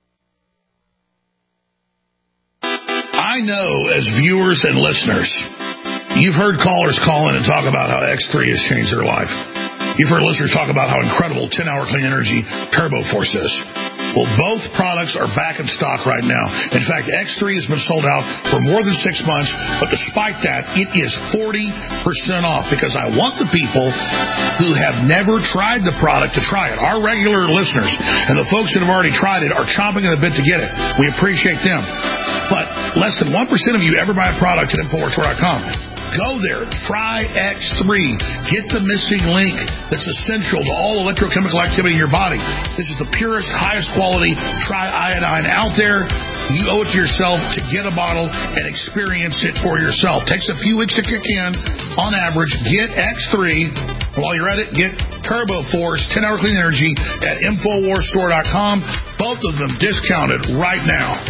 I know as viewers and listeners, you've heard callers call in and talk about how X3 has changed their life. You've heard listeners talk about how incredible 10-hour clean energy Turbo Force is. Well, both products are back in stock right now. In fact, X3 has been sold out for more than 6 months, but despite that, it is 40% off because I want the people who have never tried the product to try it. Our regular listeners and the folks that have already tried it are chomping at the bit to get it. We appreciate them. But less than 1% of you ever buy a product at InfoWarsStore.com. Go there. Try X3. Get the missing link that's essential to all electrochemical activity in your body. This is the purest, highest quality triiodine out there. You owe it to yourself to get a bottle and experience it for yourself. Takes a few weeks to kick in. On average, get X3. While you're at it, get Turbo Force 10-hour clean energy at InfoWarsStore.com. Both of them discounted right now.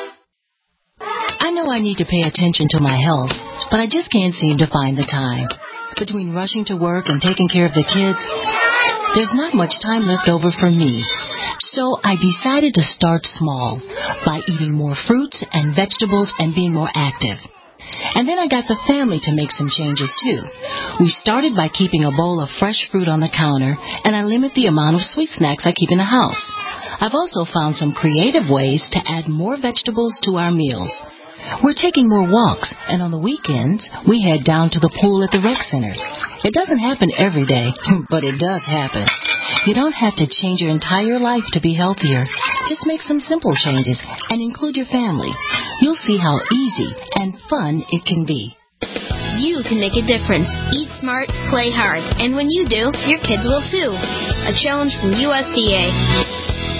I know I need to pay attention to my health, but I just can't seem to find the time. Between rushing to work and taking care of the kids, there's not much time left over for me. So I decided to start small by eating more fruits and vegetables and being more active. And then I got the family to make some changes, too. We started by keeping a bowl of fresh fruit on the counter, and I limit the amount of sweet snacks I keep in the house. I've also found some creative ways to add more vegetables to our meals. We're taking more walks, and on the weekends, we head down to the pool at the rec center. It doesn't happen every day, but it does happen. You don't have to change your entire life to be healthier. Just make some simple changes and include your family. You'll see how easy and fun it can be. You can make a difference. Eat smart, play hard. And when you do, your kids will too. A challenge from USDA.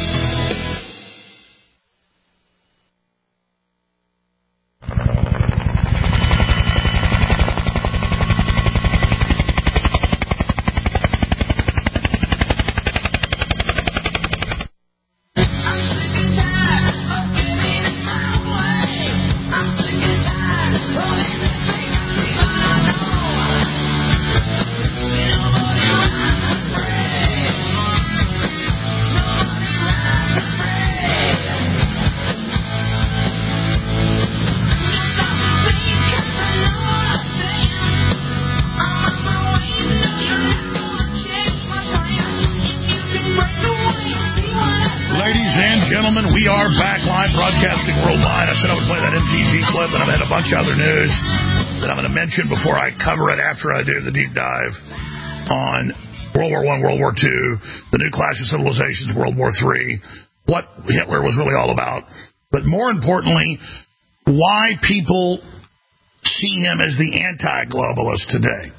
Other news that I'm going to mention before I cover it after I do the deep dive on World War I, World War II, the new clash of civilizations, World War III, what Hitler was really all about, but more importantly, why people see him as the anti-globalist today.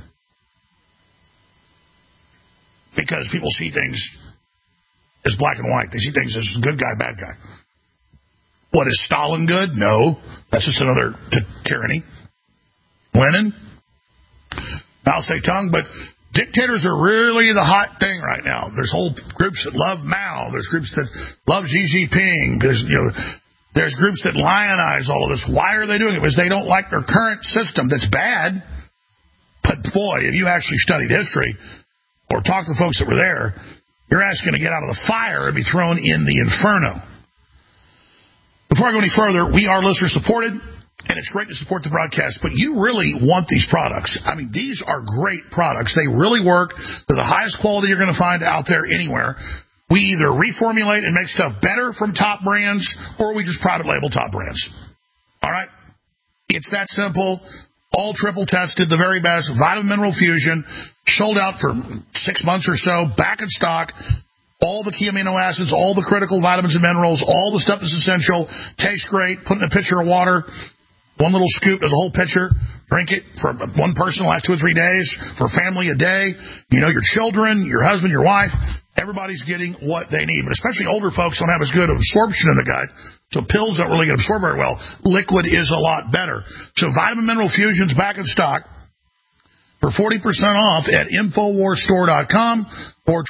Because people see things as black and white. They see things as good guy, bad guy. What, is Stalin good? No. That's just another tyranny. Lenin? Mao Zedong, but dictators are really the hot thing right now. There's whole groups that love Mao. There's groups that love Xi Jinping. There's groups that lionize all of this. Why are they doing it? Because they don't like their current system. That's bad. But boy, if you actually studied history or talked to folks that were there, your ass is going to get out of the fire and be thrown in the inferno. Before I go any further, we are listener supported, and it's great to support the broadcast, but you really want these products. I mean, these are great products. They really work. They're the highest quality you're going to find out there anywhere. We either reformulate and make stuff better from top brands, or we just private label top brands. All right? It's that simple. All triple tested, the very best. Vitamin Mineral Fusion, sold out for 6 months or so, back in stock. All the key amino acids, all the critical vitamins and minerals, all the stuff that's essential. Tastes great. Put in a pitcher of water. One little scoop does a whole pitcher. Drink it for one person the last 2 or 3 days. For family, a day. You know, your children, your husband, your wife. Everybody's getting what they need. But especially older folks don't have as good absorption in the gut. So pills don't really get absorbed very well. Liquid is a lot better. So Vitamin Mineral Fusion's back in stock for 40% off at InfoWarsStore.com or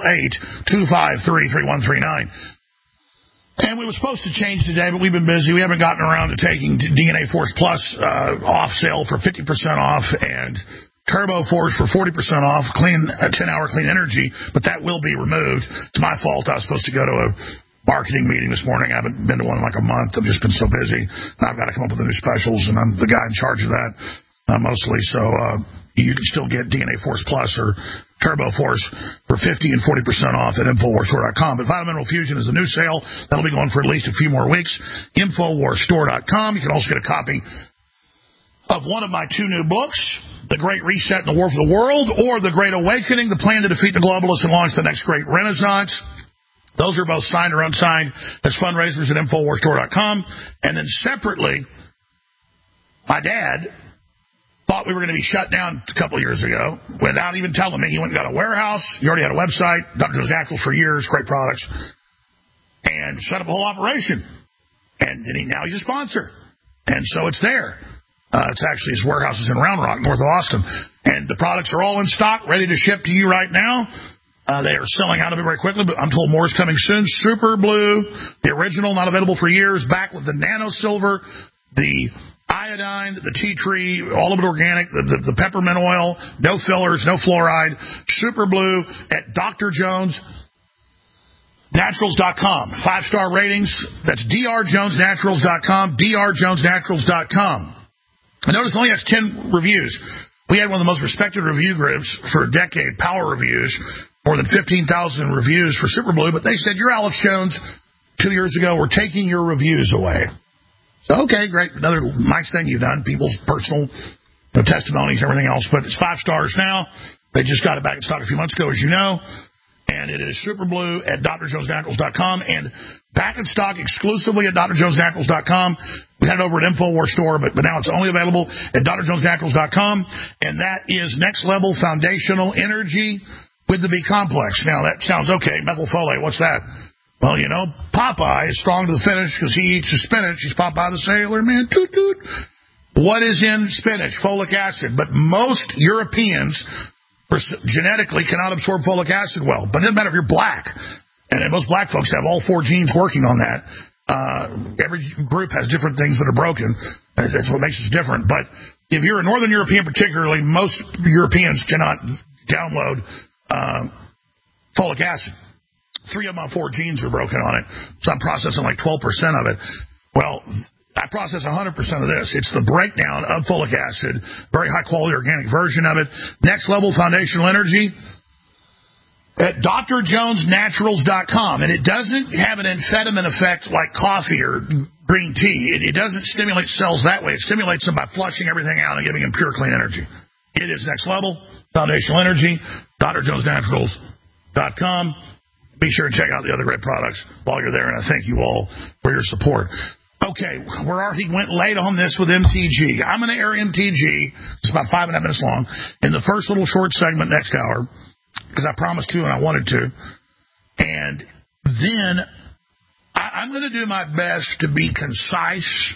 888-253-3139. And we were supposed to change today, but we've been busy. We haven't gotten around to taking DNA Force Plus off sale for 50% off and Turbo Force for 40% off, clean 10-hour clean energy, but that will be removed. It's my fault. I was supposed to go to a marketing meeting this morning. I haven't been to one in like a month. I've just been so busy. I've got to come up with the new specials, and I'm the guy in charge of that mostly. So you can still get DNA Force Plus or Turbo Force for 50 and 40% off at InfoWarsStore.com. But Vitamin Mineral Fusion is the new sale. That'll be going for at least a few more weeks. InfoWarsStore.com. You can also get a copy of one of my 2 new books, The Great Reset and the War for the World, or The Great Awakening, The Plan to Defeat the Globalists and Launch the Next Great Renaissance. Those are both signed or unsigned as fundraisers at InfoWarsStore.com. And then separately, my dad thought we were going to be shut down a couple of years ago without even telling me. He went and got a warehouse. He already had a website, Dr. Joe's Naturals for years, great products, and set up a whole operation. And now he's a sponsor. And so it's there. It's actually his warehouse is in Round Rock, north of Austin. And the products are all in stock, ready to ship to you right now. They are selling out of it very quickly, but I'm told more is coming soon. Super Blue, the original, not available for years, back with the Nano Silver, the iodine, the tea tree, all of it organic, the peppermint oil, no fillers, no fluoride. Super Blue at Dr. Jones Naturals.com. 5-star ratings. That's drjonesnaturals.com, drjonesnaturals.com. I noticed it only has 10 reviews. We had one of the most respected review groups for a decade, Power Reviews, more than 15,000 reviews for Super Blue, but they said, you're Alex Jones. 2 years ago, we're taking your reviews away. So, okay, great. Another nice thing you've done, people's personal testimonies and everything else, but it's 5 stars now. They just got it back in stock a few months ago, as you know. And it is Super Blue at drjonesnaturals.com and back in stock exclusively at drjonesnaturals.com. We had it over at InfoWars Store, but now it's only available at drjonesnaturals.com. And that is Next Level Foundational Energy with the B complex. Now, that sounds okay. Methylfolate, what's that? Well, you know, Popeye is strong to the finish because he eats his spinach. He's Popeye the Sailor Man. Toot, toot. What is in spinach? Folic acid. But most Europeans genetically cannot absorb folic acid well. But it doesn't matter if you're black. And most black folks have all 4 genes working on that. Every group has different things that are broken. That's what makes us different. But if you're a Northern European particularly, most Europeans cannot download folic acid. 3 of my 4 genes are broken on it. So I'm processing like 12% of it. Well, I process 100% of this. It's the breakdown of folic acid, very high-quality organic version of it. Next Level Foundational Energy at drjonesnaturals.com. And it doesn't have an amphetamine effect like coffee or green tea. It doesn't stimulate cells that way. It stimulates them by flushing everything out and giving them pure, clean energy. It is Next Level Foundational Energy, drjonesnaturals.com. Be sure to check out the other great products while you're there, and I thank you all for your support. Okay, we're already went late on this with MTG. I'm going to air MTG. It's about 5.5 minutes long in the first little short segment next hour because I promised to and I wanted to. And then I'm going to do my best to be concise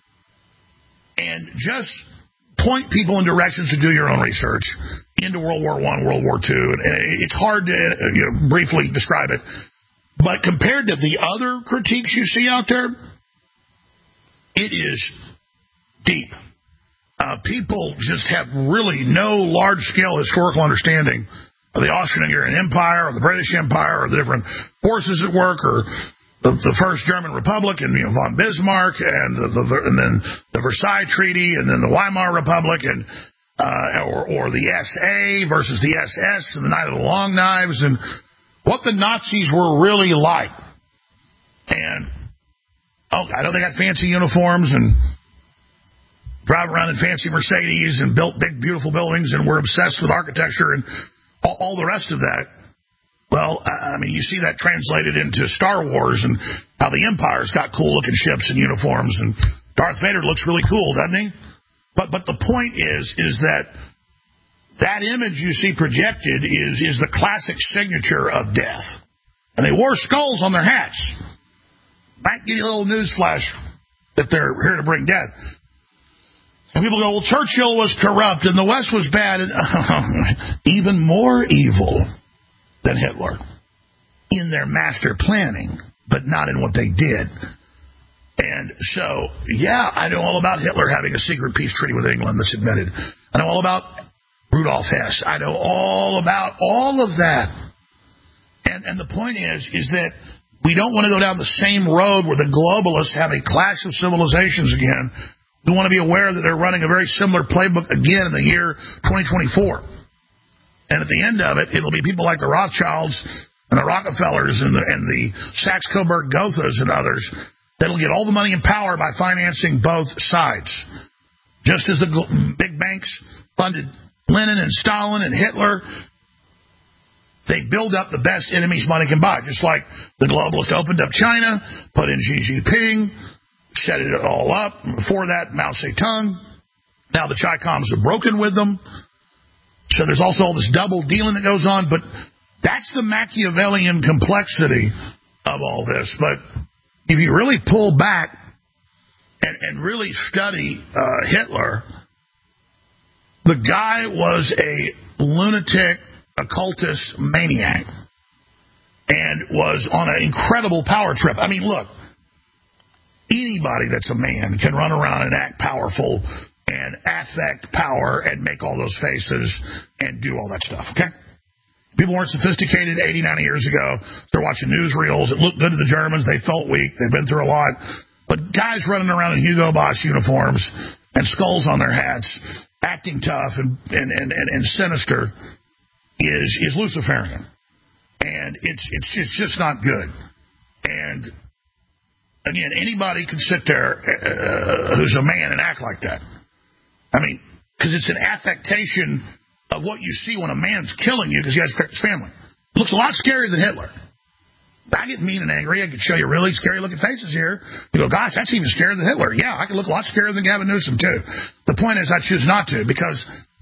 and just point people in directions to do your own research into World War I, World War II. And it's hard to briefly describe it. But compared to the other critiques you see out there, it is deep. People just have really no large-scale historical understanding of the Austro-Hungarian Empire or the British Empire or the different forces at work or the First German Republic and von Bismarck and then the Versailles Treaty and then the Weimar Republic and or the SA versus the SS and the Night of the Long Knives and what the Nazis were really like. And, I know they got fancy uniforms and drive around in fancy Mercedes and built big, beautiful buildings and were obsessed with architecture and all the rest of that. Well, I mean, you see that translated into Star Wars and how the Empire's got cool-looking ships and uniforms, and Darth Vader looks really cool, doesn't he? But the point is that image you see projected is the classic signature of death. And they wore skulls on their hats. Might give you a little news flash that they're here to bring death. And people go, well, Churchill was corrupt and the West was bad. And even more evil than Hitler in their master planning, but not in what they did. And so, yeah, I know all about Hitler having a secret peace treaty with England that's admitted. I know all about Rudolf Hess. I know all about all of that. And the point is that we don't want to go down the same road where the globalists have a clash of civilizations again. We want to be aware that they're running a very similar playbook again in the year 2024. And at the end of it, it'll be people like the Rothschilds and the Rockefellers and the Saxe-Coburg-Gothas and others that'll get all the money and power by financing both sides. Just as the big banks funded Lenin and Stalin and Hitler, they build up the best enemies money can buy. Just like the globalists opened up China, put in Xi Jinping, set it all up. Before that, Mao Zedong. Now the Chi-Coms are broken with them. So there's also all this double dealing that goes on. But that's the Machiavellian complexity of all this. But if you really pull back and really study Hitler, the guy was a lunatic, occultist maniac and was on an incredible power trip. I mean, look, anybody that's a man can run around and act powerful and affect power and make all those faces and do all that stuff, okay? People weren't sophisticated 80, 90 years ago. They're watching newsreels. It looked good to the Germans. They felt weak. They've been through a lot. But guys running around in Hugo Boss uniforms and skulls on their hats, acting tough and sinister is Luciferian. And it's just not good. And again, anybody can sit there who's a man and act like that. I mean, because it's an affectation of what you see when a man's killing you because he has to protect his family. It looks a lot scarier than Hitler. I get mean and angry. I could show you really scary-looking faces here. You go, gosh, that's even scarier than Hitler. Yeah, I can look a lot scarier than Gavin Newsom, too. The point is I choose not to because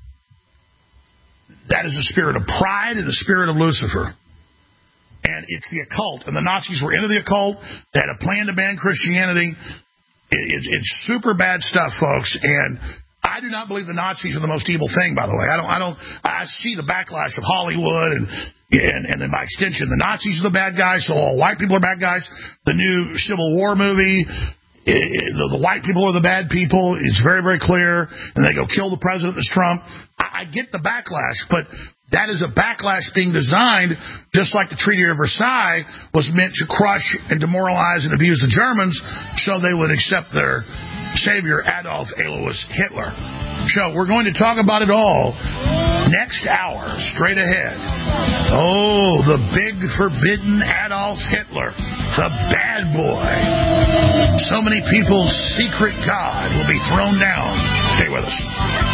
that is the spirit of pride and the spirit of Lucifer. And it's the occult. And the Nazis were into the occult. They had a plan to ban Christianity. It's super bad stuff, folks. And I do not believe the Nazis are the most evil thing, by the way. I see the backlash of Hollywood and then by extension, the Nazis are the bad guys, so all white people are bad guys. The new Civil War movie, the white people are the bad people. It's very, very clear. And they go kill the president, that's Trump. I get the backlash, but that is a backlash being designed just like the Treaty of Versailles was meant to crush and demoralize and abuse the Germans so they would accept their savior, Adolf Alois Hitler. So we're going to talk about it all next hour, straight ahead. Oh, the big forbidden Adolf Hitler, the bad boy. So many people's secret God will be thrown down. Stay with us.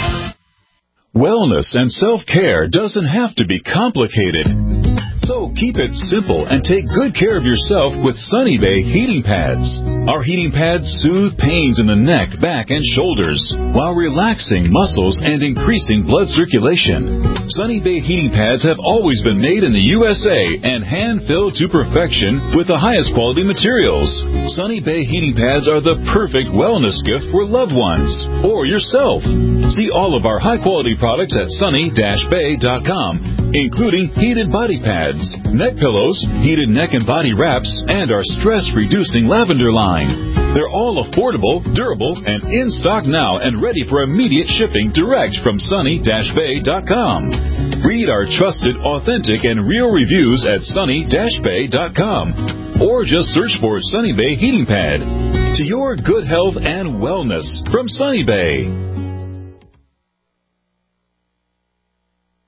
Wellness and self-care doesn't have to be complicated. So keep it simple and take good care of yourself with Sunny Bay heating pads. Our heating pads soothe pains in the neck, back, and shoulders while relaxing muscles and increasing blood circulation. Sunny Bay heating pads have always been made in the USA and hand-filled to perfection with the highest quality materials. Sunny Bay heating pads are the perfect wellness gift for loved ones or yourself. See all of our high-quality products at sunny-bay.com, including heated body pads, neck pillows, heated neck and body wraps, and our stress-reducing lavender line. They're all affordable, durable, and in stock now and ready for immediate shipping direct from sunny-bay.com. Read our trusted, authentic, and real reviews at sunny-bay.com. Or just search for Sunny Bay Heating Pad. To your good health and wellness from Sunny Bay.